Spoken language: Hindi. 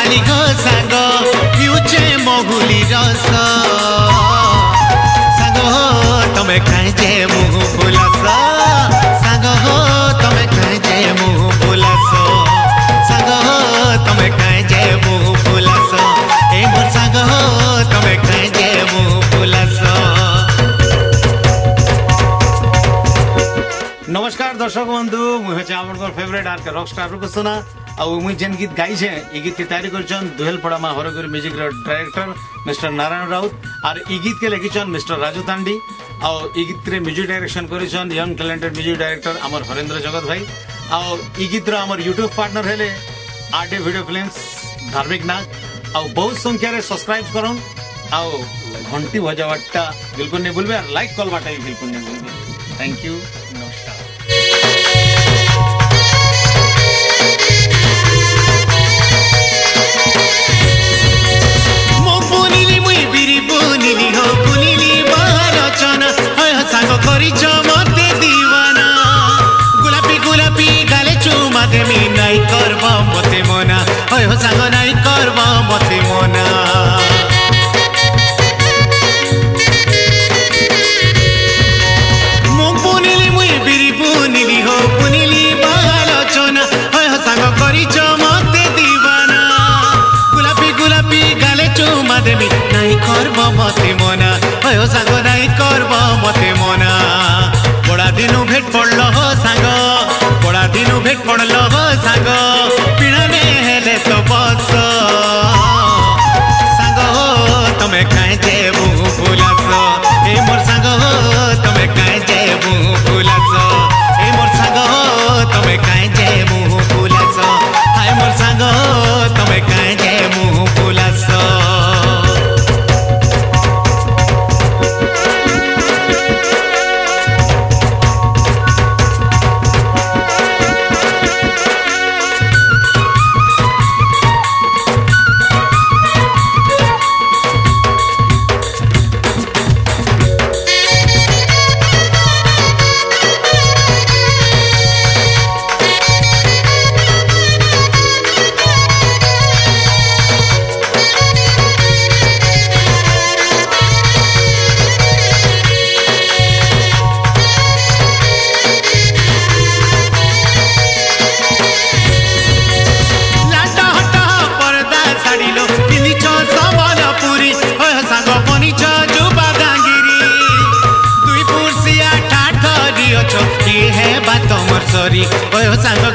बाली हो सांग पिउचे महुली रस सांग हो तमे काहे जे मुह फुलास सांग हो तमे काहे जे मुह फुलास सांग हो तमे काहे जे मुह फुलास ए मोर सांग हो तमे काहे जे मुह फुलास। नमस्कार दर्शक बंधु मुझे आपन favourite R K rock star को सुना और मुझे जेन गीत गाई छे ये गीत की तैयारी करछन दुहेलपड़ा मा हरगुरी music director mister Narayan Raut और ये गीत के लिखिछन मिस्टर राजू तांडी और ये गीत रे म्यूजिक डायरेक्शन करिछन young talented music director Amar Harendra Jagat भाई और ये गीत रो हमर यूट्यूब पार्टनर हेले आरडी वीडियो फिल्म्स धार्मिक नाग और बहुत संख्या रे सब्सक्राइब करन और घंटी बजावटा बिल्कुल नहीं भूलबे और लाइक कॉल बाटा बिल्कुल नहीं भूलबे। थैंक यू नमस्कार। मते दीवाना गुलापी गुलापी गाले चुमा देमी नाई करबा मते मना होय हो सांग नाई करबा मते मना मो पुनिली मुई बिरी पुनिली हो पुनिली बालोचना होय हो सांग करिछ मते दीवाना गुलापी गुलापी गाले चुमा देमी नाई करबा मते मना होय हो सांग नाई करबा मते मना। बड़ा दिनु भेट पड़लो हो सांग बड़ा दिनु भेट पड़लो हो सांग पिणा ने हेले तो बस सांग हो तमे काहे जे मुह फुलास ए मोर सांग हो तमे काहे जे मुह फुलास ए मोर सांग हो तमे काहे जे मुह फुलास हाय मोर सांग हो तमे काहे जे मुह फुलास। सॉरी ओय सांग